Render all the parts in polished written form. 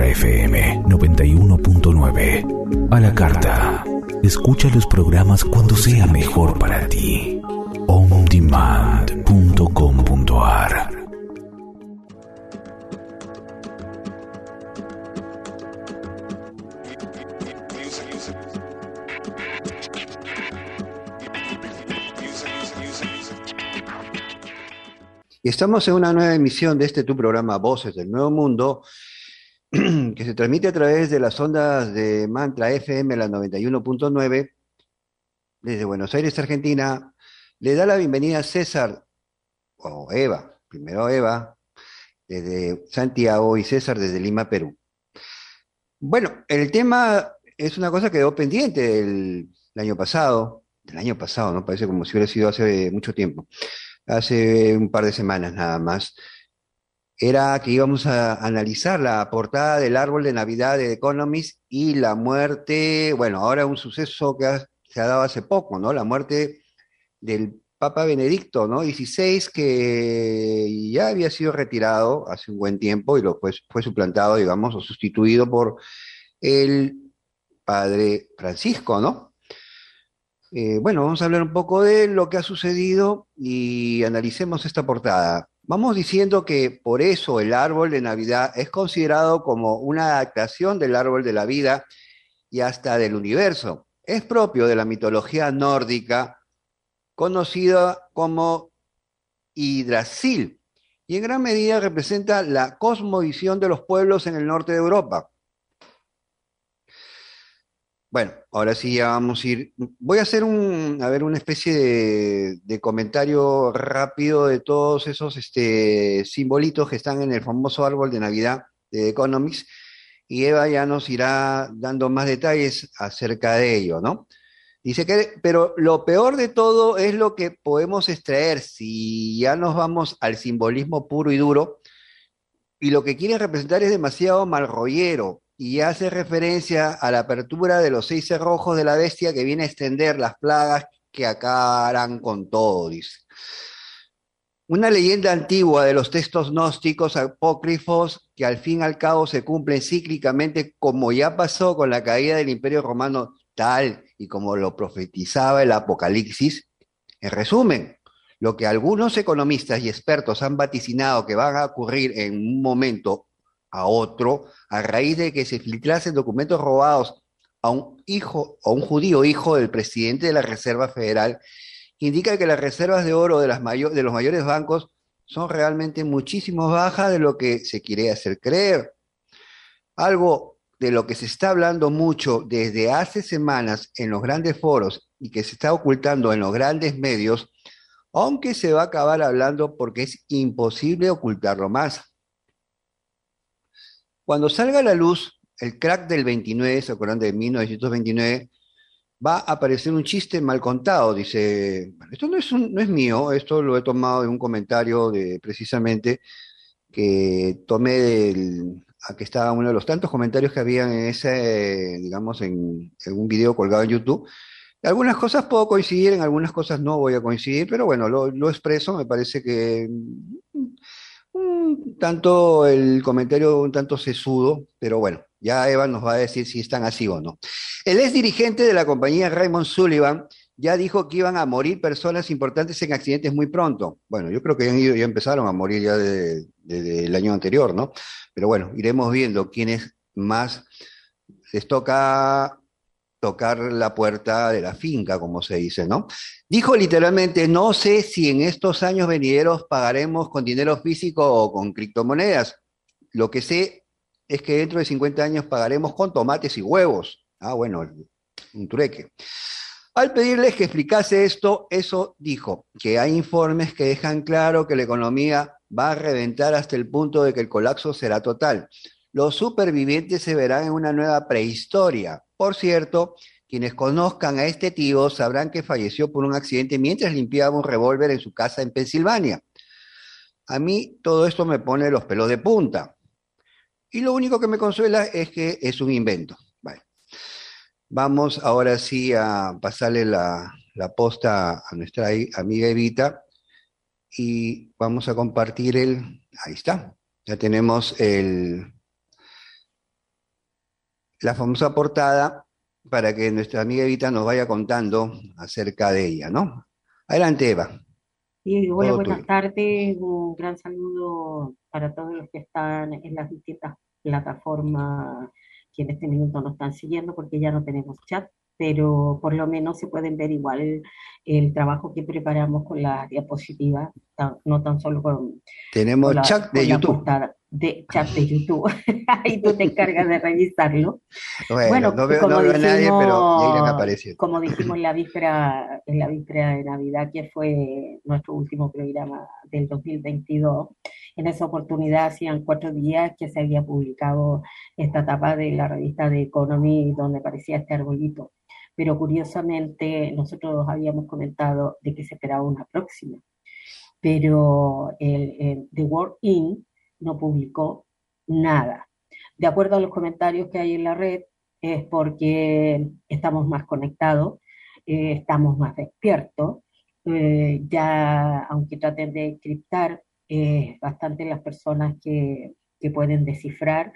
Mantra FM 91.9. A la carta. Escucha los programas cuando sea mejor para ti. ondemand.com.ar. Y estamos en una nueva emisión de tu programa Voces del Nuevo Mundo, que se transmite a través de las ondas de Mantra FM, la 91.9, desde Buenos Aires, Argentina. Le da la bienvenida a César, o Eva, primero Eva, desde Santiago, y César desde Lima, Perú. Bueno, el tema es una cosa que quedó pendiente del año pasado, ¿no? Parece como si hubiera sido hace mucho tiempo. Hace un par de semanas nada más, era que íbamos a analizar la portada del árbol de Navidad de The Economist y la muerte, bueno, ahora un suceso que se ha dado hace poco, ¿no? La muerte del Papa Benedicto, ¿no? 16, que ya había sido retirado hace un buen tiempo y fue suplantado, digamos, o sustituido por el Padre Francisco, ¿no? Bueno, vamos a hablar un poco de lo que ha sucedido y analicemos esta portada. Vamos diciendo que por eso el árbol de Navidad es considerado como una adaptación del árbol de la vida y hasta del universo. Es propio de la mitología nórdica, conocida como Yggdrasil, y en gran medida representa la cosmovisión de los pueblos en el norte de Europa. Bueno, ahora sí ya vamos a ir. Voy a hacer una especie de comentario rápido de todos esos simbolitos que están en el famoso árbol de Navidad de The Economist, y Eva ya nos irá dando más detalles acerca de ello, ¿no? Dice pero lo peor de todo es lo que podemos extraer si ya nos vamos al simbolismo puro y duro, y lo que quieren representar es demasiado malrollero y hace referencia a la apertura de los 6 cerrojos de la bestia que viene a extender las plagas que acabarán con todo, dice. Una leyenda antigua de los textos gnósticos apócrifos que al fin y al cabo se cumplen cíclicamente, como ya pasó con la caída del Imperio Romano, tal y como lo profetizaba el Apocalipsis. En resumen, lo que algunos economistas y expertos han vaticinado que van a ocurrir en un momento a otro, a raíz de que se filtrasen documentos robados a un judío hijo del presidente de la Reserva Federal, indica que las reservas de oro de los mayores bancos son realmente muchísimo bajas de lo que se quiere hacer creer. Algo de lo que se está hablando mucho desde hace semanas en los grandes foros y que se está ocultando en los grandes medios, aunque se va a acabar hablando porque es imposible ocultarlo más. Cuando salga a la luz el crack del 29, ¿se acuerdan de 1929? Va a aparecer un chiste mal contado, dice. Bueno, esto no es mío, esto lo he tomado de un comentario precisamente que tomé que estaba uno de los tantos comentarios que habían en digamos, en un video colgado en YouTube. Algunas cosas puedo coincidir, en algunas cosas no voy a coincidir, pero bueno, lo expreso. Me parece que tanto el comentario un tanto sesudo, pero bueno, ya Eva nos va a decir si están así o no. El ex dirigente de la compañía Raymond Sullivan ya dijo que iban a morir personas importantes en accidentes muy pronto. Bueno, yo creo que ya empezaron a morir ya desde el año anterior, ¿no? Pero bueno, iremos viendo quiénes más les toca tocar la puerta de la finca, como se dice, ¿no? Dijo literalmente: no sé si en estos años venideros pagaremos con dinero físico o con criptomonedas. Lo que sé es que dentro de 50 años pagaremos con tomates y huevos. Ah, bueno, un trueque. Al pedirles que explicase eso dijo que hay informes que dejan claro que la economía va a reventar hasta el punto de que el colapso será total. Los supervivientes se verán en una nueva prehistoria. Por cierto, quienes conozcan a este tío sabrán que falleció por un accidente mientras limpiaba un revólver en su casa en Pensilvania. A mí todo esto me pone los pelos de punta. Y lo único que me consuela es que es un invento. Vale. Vamos ahora sí a pasarle la posta a nuestra amiga Evita y vamos a compartir ahí está. Ya tenemos la famosa portada para que nuestra amiga Evita nos vaya contando acerca de ella, ¿no? Adelante, Eva, Y hola, todo buenas tuyo. tardes. Un gran saludo para todos los que están en las distintas plataformas que en este minuto nos están siguiendo, porque ya no tenemos chat, pero por lo menos se pueden ver igual el trabajo que preparamos con las diapositivas, no tan solo Tenemos chat de con la YouTube. portada de chat de YouTube. Ahí tú te encargas de revisarlo. Bueno, Bueno, no veo, no veo a nadie, pero ya irán apareciendo. como dijimos en la víspera de Navidad, que fue nuestro último programa del 2022, en esa oportunidad hacían 4 días que se había publicado esta tapa de la revista de Economy donde aparecía este arbolito. Pero curiosamente nosotros habíamos comentado de que se esperaba una próxima, pero el The World In no publicó nada. De acuerdo a los comentarios que hay en la red, es porque estamos más conectados, estamos más despiertos, ya aunque traten de encriptar, bastante las personas que pueden descifrar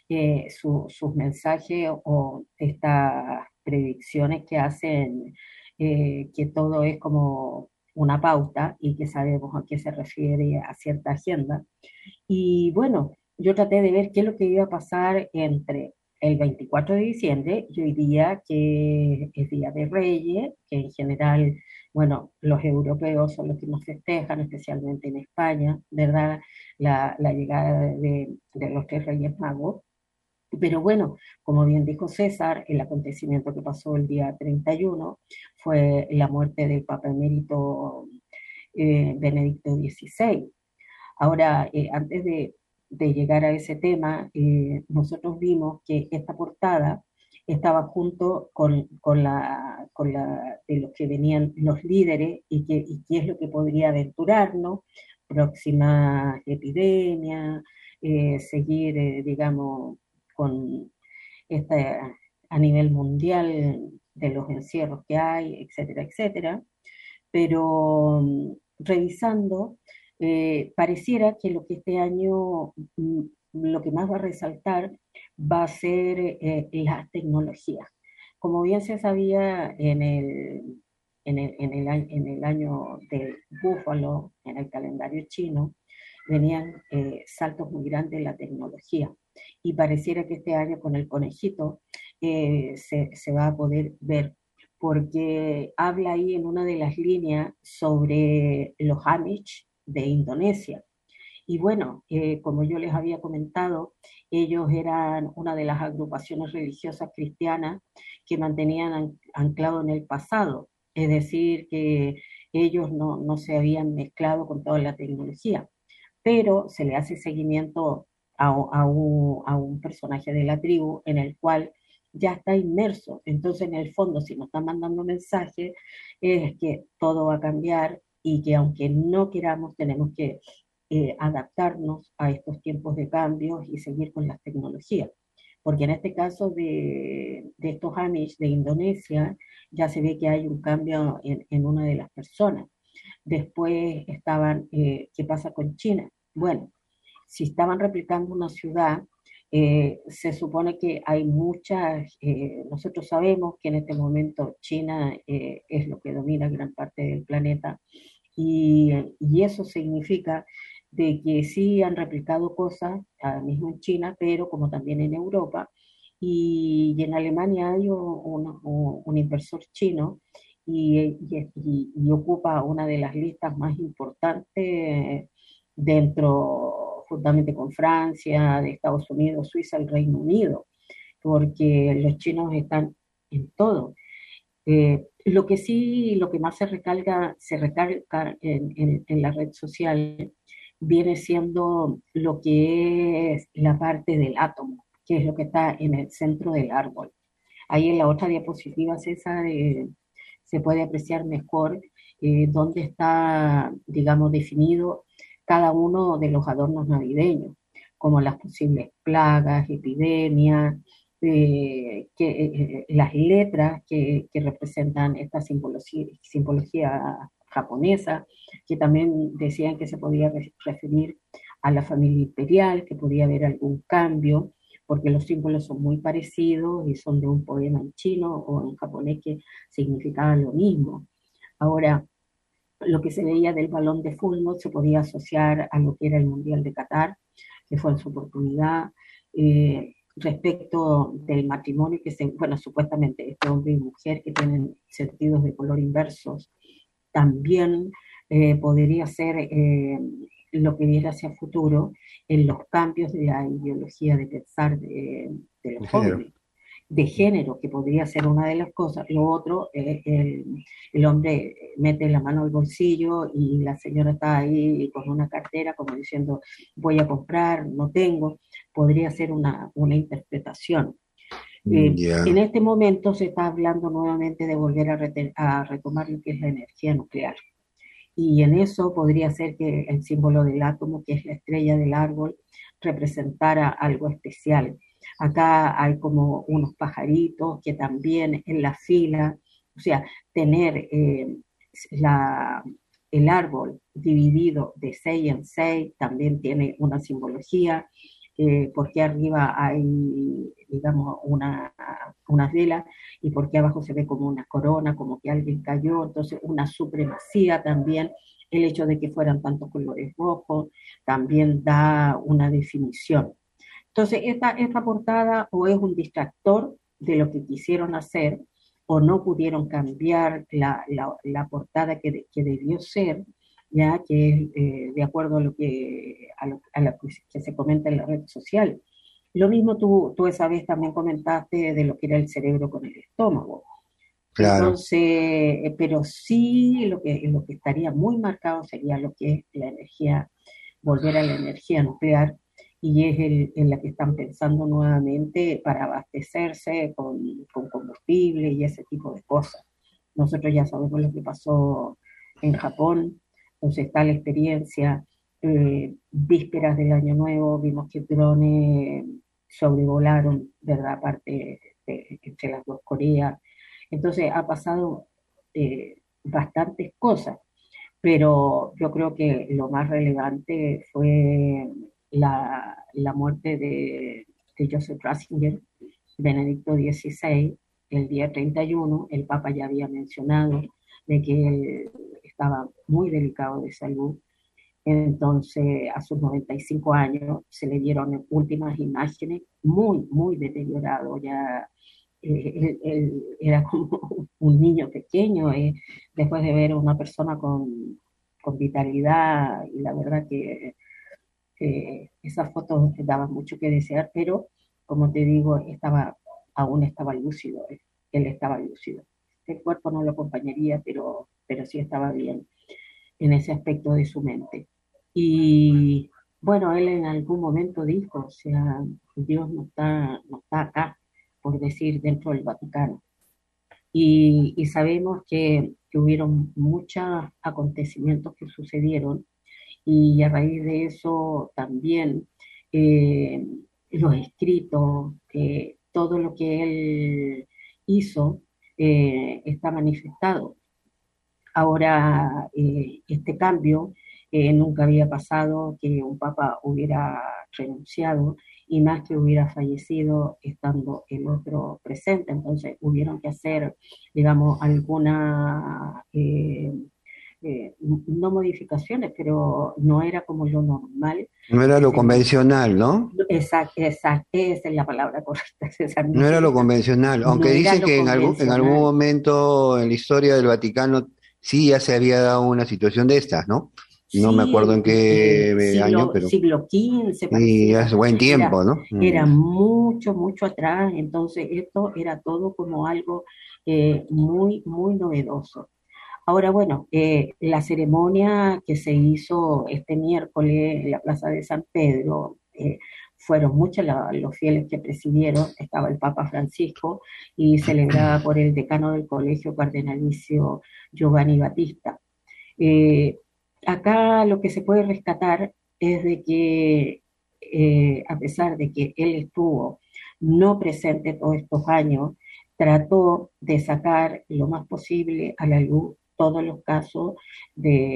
sus mensajes o estas predicciones que hacen, que todo es como una pauta y que sabemos a qué se refiere a cierta agenda. Y bueno, yo traté de ver qué es lo que iba a pasar entre el 24 de diciembre y hoy día, que es Día de Reyes, que en general, bueno, los europeos son los que nos festejan, especialmente en España, ¿verdad? La llegada de los tres Reyes Magos. Pero bueno, como bien dijo César, el acontecimiento que pasó el día 31 fue la muerte del Papa Emérito Benedicto XVI. Ahora, antes de llegar a ese tema, nosotros vimos que esta portada estaba junto con la de los que venían los líderes y qué es lo que podría aventurarnos, próxima epidemia, seguir, digamos, con esta, a nivel mundial de los encierros que hay, etcétera, etcétera. Pero revisando, pareciera que lo que este año, lo que más va a resaltar va a ser la tecnología. Como bien se sabía en el año del búfalo, en el calendario chino, venían saltos muy grandes en la tecnología. Y pareciera que este año con el conejito se va a poder ver, porque habla ahí en una de las líneas sobre los Amish de Indonesia. Y bueno, como yo les había comentado, ellos eran una de las agrupaciones religiosas cristianas que mantenían anclado en el pasado, es decir, que ellos no se habían mezclado con toda la tecnología, pero se le hace seguimiento a un personaje de la tribu en el cual ya está inmerso. Entonces, en el fondo, si nos están mandando mensajes, es que todo va a cambiar y que aunque no queramos, tenemos que adaptarnos a estos tiempos de cambios y seguir con las tecnologías. Porque en este caso de estos Amish de Indonesia, ya se ve que hay un cambio en una de las personas. Después estaban, ¿qué pasa con China? Bueno, si estaban replicando una ciudad, se supone que hay muchas, nosotros sabemos que en este momento China es lo que domina gran parte del planeta y eso significa de que sí han replicado cosas, ahora mismo en China, pero como también en Europa, y en Alemania hay un inversor chino y ocupa una de las listas más importantes dentro, juntamente con Francia, de Estados Unidos, Suiza, el Reino Unido, porque los chinos están en todo. Lo que sí, lo que más se recalca en la red social viene siendo lo que es la parte del átomo, que es lo que está en el centro del árbol. Ahí en la otra diapositiva, César, se puede apreciar mejor dónde está, digamos, definido cada uno de los adornos navideños, como las posibles plagas, epidemias, las letras que representan esta simbología japonesa, que también decían que se podía referir a la familia imperial, que podía haber algún cambio, porque los símbolos son muy parecidos y son de un poema en chino o en japonés que significaban lo mismo. Ahora, lo que se veía del balón de fútbol se podía asociar a lo que era el Mundial de Qatar, que fue en su oportunidad. Respecto del matrimonio, bueno, supuestamente este hombre y mujer que tienen sentidos de color inversos, también podría ser lo que viera hacia futuro en los cambios de la ideología de pensar de los De género. jóvenes de género, que podría ser una de las cosas. Lo otro, el hombre mete la mano al bolsillo y la señora está ahí con una cartera como diciendo, voy a comprar, no tengo. Podría ser una interpretación. En Ya. este momento se está hablando nuevamente de volver a retomar lo que es la energía nuclear. Y en eso podría ser que el símbolo del átomo, que es la estrella del árbol, representara algo especial. Acá hay como unos pajaritos que también en la fila, o sea, tener la, el árbol dividido de 6 en 6 también tiene una simbología, porque arriba hay, digamos, unas velas y porque abajo se ve como una corona, como que alguien cayó, entonces una supremacía también. El hecho de que fueran tantos colores rojos también da una definición. Entonces, esta portada o es un distractor de lo que quisieron hacer, o no pudieron cambiar la portada que debió ser, ya que es de acuerdo a lo que se comenta en la red social. Lo mismo tú esa vez también comentaste de lo que era el cerebro con el estómago. Claro. Entonces, pero sí lo que estaría muy marcado sería lo que es la energía, volver a la energía nuclear, y es en la que están pensando nuevamente para abastecerse con combustible y ese tipo de cosas. Nosotros ya sabemos lo que pasó en Japón, entonces está la experiencia. Vísperas del Año Nuevo vimos que drones sobrevolaron, ¿verdad? Parte entre las dos Coreas. Entonces ha pasado bastantes cosas, pero yo creo que lo más relevante fue la muerte de Joseph Ratzinger, Benedicto XVI, el día 31. El Papa ya había mencionado de que él estaba muy delicado de salud, entonces a sus 95 años se le dieron últimas imágenes, muy, muy deteriorado, ya él era como un niño pequeño, después de ver a una persona con vitalidad, y la verdad que esas fotos daban mucho que desear, pero como te digo, aún estaba lúcido, él estaba lúcido. El cuerpo no lo acompañaría, pero sí estaba bien en ese aspecto de su mente. Y bueno, él en algún momento dijo, o sea, Dios no está acá, por decir, dentro del Vaticano. Y sabemos que hubieron muchos acontecimientos que sucedieron, y a raíz de eso también eh, los escritos, todo lo que él hizo está manifestado. Ahora, este cambio nunca había pasado, que un papa hubiera renunciado y más que hubiera fallecido estando el otro presente. Entonces, hubieron que hacer, digamos, alguna, no modificaciones, pero no era como lo normal No era que lo se convencional, ¿no? esa es la palabra correcta, César, No era lo modificación. convencional, aunque No era dicen lo que en algún convencional. momento en la historia del Vaticano sí ya se había dado una situación de estas, ¿no? No me Sí, acuerdo en qué año, pero siglo XV sí, pareciera, hace buen tiempo, ¿no? era mucho, mucho atrás, entonces esto era todo como algo muy, muy novedoso. Ahora, bueno, la ceremonia que se hizo este miércoles en la Plaza de San Pedro, fueron muchos los fieles que presidieron, estaba el Papa Francisco y celebrada por el decano del Colegio Cardenalicio Giovanni Battista. Eh, Acá lo que se puede rescatar es de que, a pesar de que él estuvo no presente todos estos años, trató de sacar lo más posible a la luz todos los casos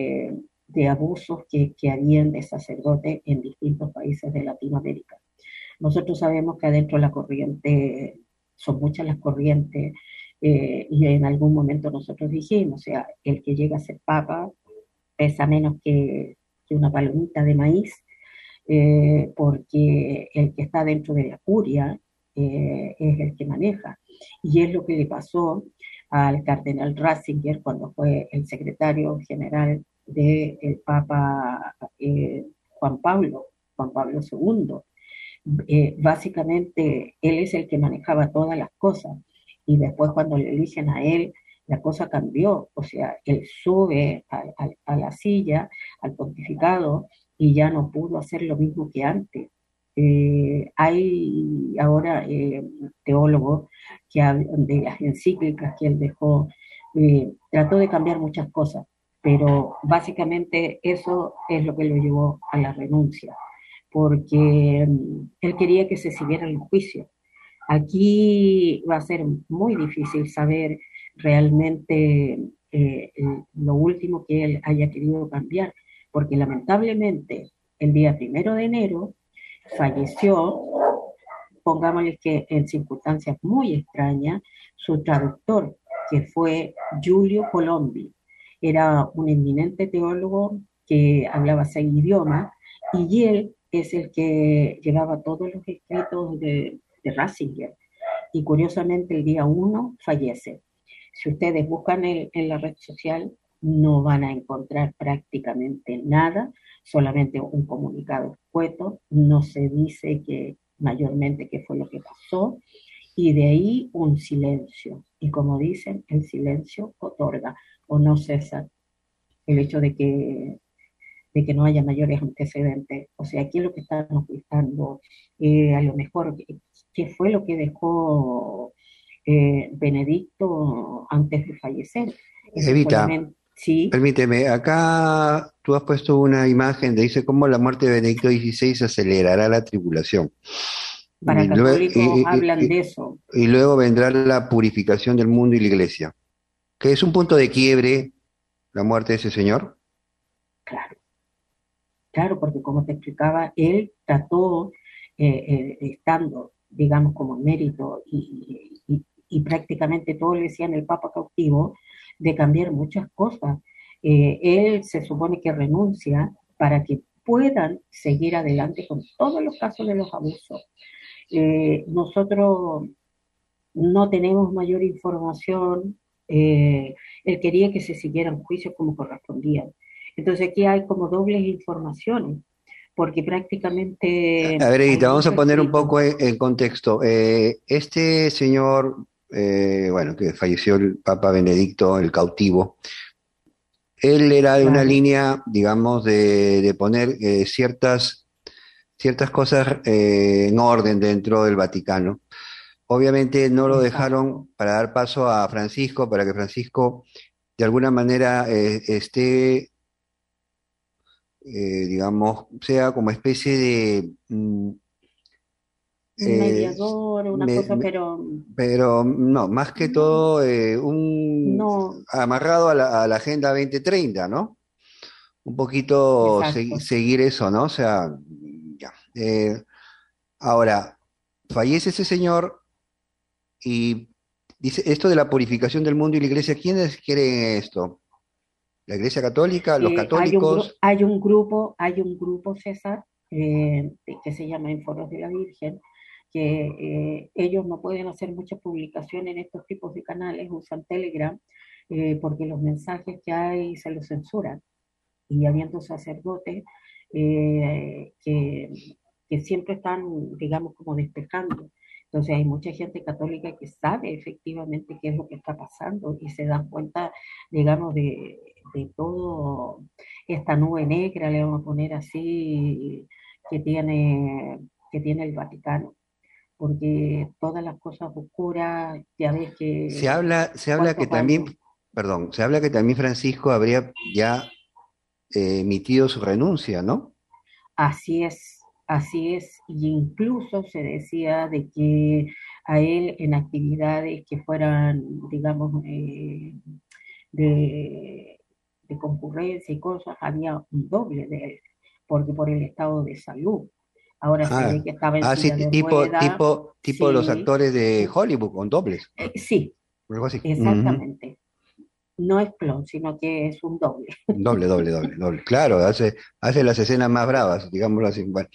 de abusos que habían de sacerdotes en distintos países de Latinoamérica. Nosotros sabemos que adentro la corriente, son muchas las corrientes, y en algún momento nosotros dijimos, o sea, el que llega a ser papa pesa menos que una palomita de maíz, porque el que está dentro de la curia es el que maneja. Y es lo que le pasó al cardenal Ratzinger cuando fue el secretario general del Papa Juan Pablo II. Básicamente, él es el que manejaba todas las cosas y después cuando le eligen a él, la cosa cambió, o sea, él sube a la silla, al pontificado, y ya no pudo hacer lo mismo que antes. Hay ahora teólogos que hablan de las encíclicas que él dejó, trató de cambiar muchas cosas, pero básicamente eso es lo que lo llevó a la renuncia, porque él quería que se siguiera el juicio. Aquí va a ser muy difícil saber realmente lo último que él haya querido cambiar, porque lamentablemente el día 1 de enero falleció, pongámosle que en circunstancias muy extrañas, su traductor, que fue Giulio Colombi. Era un eminente teólogo que hablaba 6 idiomas y él es el que llevaba todos los escritos de Ratzinger. Y curiosamente el día 1 fallece. Si ustedes buscan en la red social, no van a encontrar prácticamente nada, solamente un comunicado escueto, no se dice que mayormente qué fue lo que pasó, y de ahí un silencio. Y como dicen, el silencio otorga, o no cesa el hecho de que no haya mayores antecedentes. O sea, aquí lo que estamos buscando, a lo mejor, qué fue lo que dejó Benedicto antes de fallecer. Eso Evita, solamente, sí, permíteme, acá tú has puesto una imagen de dice cómo la muerte de Benedicto XVI acelerará la tribulación. para Y, católicos hablan de eso, y luego vendrá la purificación del mundo y la iglesia, que es un punto de quiebre la muerte de ese señor. claro, claro, porque como te explicaba, él trató, estando, digamos, como mérito y prácticamente todo le decían el Papa cautivo, de cambiar muchas cosas. Él se supone que renuncia para que puedan seguir adelante con todos los casos de los abusos. Nosotros no tenemos mayor información. Él quería que se siguieran juicios como correspondían. Entonces aquí hay como dobles informaciones, porque prácticamente A ver, hay Evita, vamos a mucho poner un escrito. poco en contexto. Este señor, bueno, que falleció el Papa Benedicto, el cautivo, él era de una Claro, línea, digamos, de poner ciertas cosas en orden dentro del Vaticano. Obviamente no lo exacto. dejaron para dar paso a Francisco, para que Francisco de alguna manera esté, digamos, sea como especie de eh, Mediador, una me- cosa, me- pero pero no, más que no, todo un no, amarrado a a la Agenda 2030, ¿no? Un poquito exacto. seguir eso, ¿no? O sea, ya. Ahora, fallece ese señor y dice esto de la purificación del mundo y la iglesia, ¿quiénes quieren esto? ¿La iglesia católica? ¿Los católicos? Hay un grupo, César, que se llama Enforos de la Virgen, que ellos no pueden hacer mucha publicación en estos tipos de canales, usan Telegram, porque los mensajes que hay se los censuran. Y habiendo sacerdotes que siempre están, digamos, como despejando. Entonces hay mucha gente católica que sabe efectivamente qué es lo que está pasando y se dan cuenta, digamos, de todo esta nube negra, le vamos a poner así, que tiene el Vaticano, porque todas las cosas oscuras, ya ves que Se habla que cuántos también, años. perdón, se habla que también Francisco habría ya emitido su renuncia, ¿no? Así es, y incluso se decía de que a él en actividades que fueran, digamos, de, de concurrencia y cosas, había un doble de él, porque por el estado de salud. Ahora se ve que estaba en Sí, silla de ruedas. tipo los Sí, actores de Hollywood con dobles, sí, algo así. Ujú. exactamente. No es clon, sino que es un doble. Doble, doble, doble, doble. Claro, hace las escenas más bravas, digámoslo así, bueno,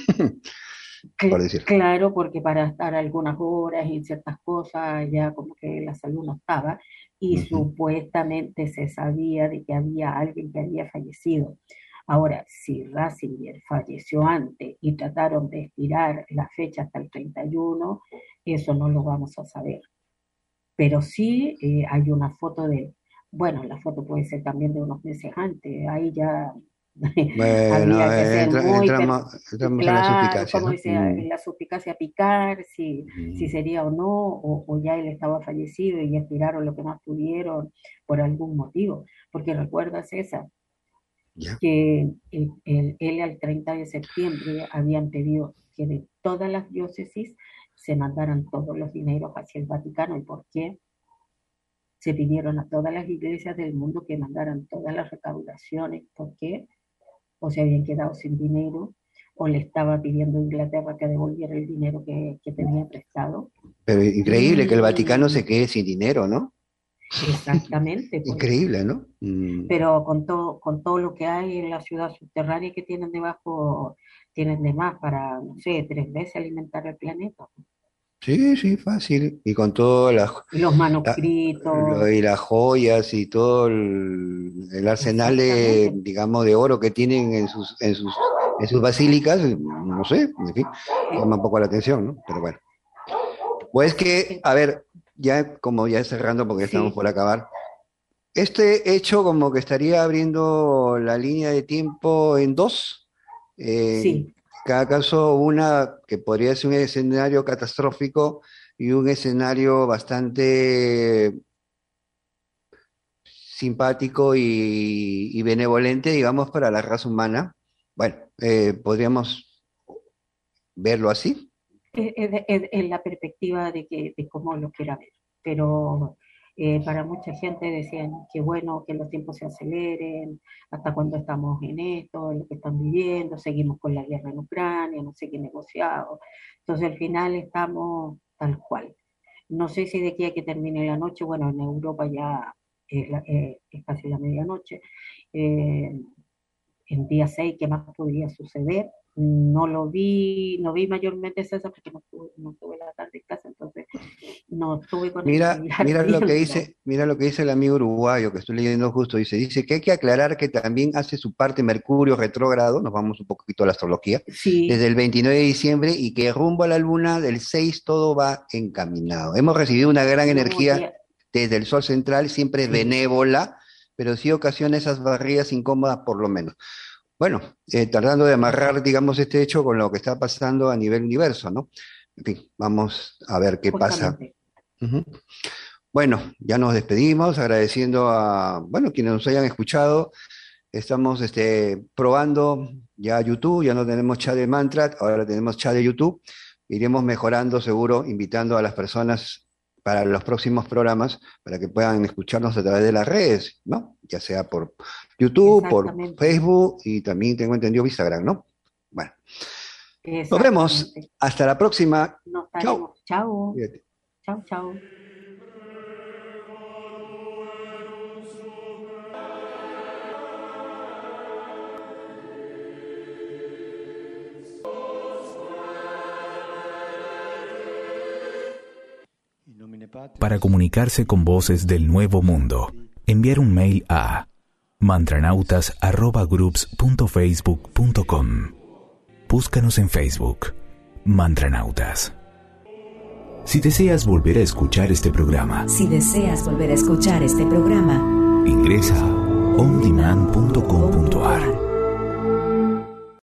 por decir. Claro, porque para estar algunas horas y ciertas cosas ya como que la salud no estaba y Ujú. supuestamente se sabía de que había alguien que había fallecido. Ahora, si Ratzinger falleció antes y trataron de estirar la fecha hasta el 31, eso no lo vamos a saber. Pero sí hay una foto de, bueno, la foto puede ser también de unos meses antes, ahí ya Bueno, habría que ser muy, entramos en la claro, suspicacia, como ¿no? dice, en la suspicacia picar, si Mm. sería o no, o ya él estaba fallecido y estiraron lo que más pudieron por algún motivo. Porque recuerda, César, Ya. que él al 30 de septiembre habían pedido que de todas las diócesis se mandaran todos los dineros hacia el Vaticano. ¿Y por qué? Se pidieron a todas las iglesias del mundo que mandaran todas las recaudaciones. ¿Por qué? O se habían quedado sin dinero, o le estaba pidiendo a Inglaterra que devolviera el dinero que tenía prestado. Pero increíble que el Vaticano Mm, se quede sin dinero, ¿no? exactamente, pues. Increíble, ¿no? Pero con todo lo que hay en la ciudad subterránea que tienen debajo, tienen de más para, no sé, 3 veces alimentar el planeta. Sí, sí, fácil. Y con todas Y los la- manuscritos, y las joyas y todo el arsenal de, exactamente. digamos, de oro que tienen en sus basílicas, no sé, en fin, Eh, llama un poco la atención, ¿no? Pero bueno. Pues que, eh, a ver, ya como ya cerrando porque ya estamos sí, por acabar, este hecho como que estaría abriendo la línea de tiempo en dos. En sí, cada caso, una que podría ser un escenario catastrófico y un escenario bastante simpático y benevolente, digamos, para la raza humana. Bueno, podríamos verlo así. es la perspectiva de cómo lo quiera ver. Pero para mucha gente decían que bueno, que los tiempos se aceleren, hasta cuando estamos en esto, en lo que están viviendo, seguimos con la guerra en Ucrania, no sé qué negociado. Entonces al final estamos tal cual. No sé si de aquí a que termine la noche, bueno, en Europa ya es casi la medianoche. Eh, en día 6 ¿qué más podría suceder? No lo vi, no vi mayormente eso porque no tuve la tarde en casa, entonces no estuve con el celular viendo. Mira lo que dice el amigo uruguayo que estoy leyendo justo, dice que hay que aclarar que también hace su parte Mercurio retrógrado, nos vamos un poquito a la astrología, Sí, desde el 29 de diciembre y que rumbo a la luna del 6 todo va encaminado. Hemos recibido una gran no, energía desde el sol central, siempre sí, benévola, pero sí ocasiona esas barridas incómodas por lo menos. Bueno, tratando de amarrar, exacto, digamos, este hecho con lo que está pasando a nivel universo, ¿no? En fin, vamos a ver qué pasa. justamente. Ujú. Bueno, ya nos despedimos agradeciendo a, bueno, quienes nos hayan escuchado. Estamos probando ya YouTube, ya no tenemos chat de Mantra, ahora tenemos chat de YouTube. Iremos mejorando seguro, invitando a las personas para los próximos programas, para que puedan escucharnos a través de las redes, ¿no? Ya sea por YouTube, por Exactamente, Facebook y también tengo entendido Instagram, ¿no? Bueno, nos vemos. exactamente. Hasta la próxima. Nos Chao. estaremos. Chao, Cuídate. chao, chao. Para comunicarse con voces del Nuevo Mundo, enviar un mail a mantranautas@groups.facebook.com. Búscanos en Facebook, Mantranautas. Si deseas volver a escuchar este programa, ingresa a ondemand.com.ar.